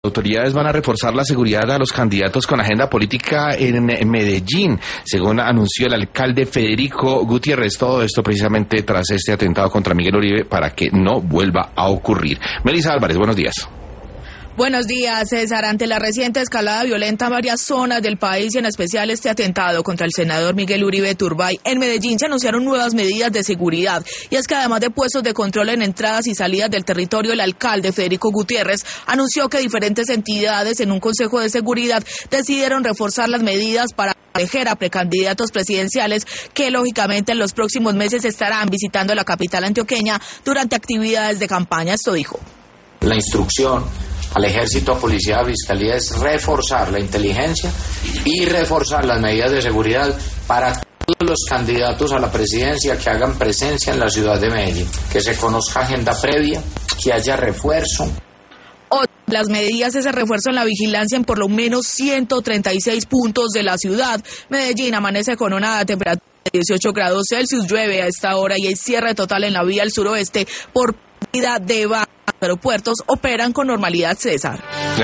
autoridades van a reforzar la seguridad a los candidatos con agenda política en Medellín, según anunció el alcalde Federico Gutiérrez. Todo esto precisamente tras este atentado contra Miguel Uribe para que no vuelva a ocurrir. Melissa Álvarez, buenos días. Buenos días, César. Ante la reciente escalada violenta en varias zonas del país y en especial este atentado contra el senador Miguel Uribe Turbay, en Medellín se anunciaron nuevas medidas de seguridad. Y es que además de puestos de control en entradas y salidas del territorio, el alcalde Federico Gutiérrez anunció que diferentes entidades en un consejo de seguridad decidieron reforzar las medidas para proteger a precandidatos presidenciales que lógicamente en los próximos meses estarán visitando la capital antioqueña durante actividades de campaña. Esto dijo. La instrucción al Ejército, a Policía, a Fiscalía es reforzar la inteligencia y reforzar las medidas de seguridad para todos los candidatos a la presidencia que hagan presencia en la ciudad de Medellín, que se conozca agenda previa, que haya refuerzo. Las medidas es el refuerzo en la vigilancia en por lo menos 136 puntos de la ciudad. Medellín amanece con una temperatura de 18 grados Celsius, llueve a esta hora y hay cierre total en la vía al suroeste por pérdida de aeropuertos operan con normalidad, César.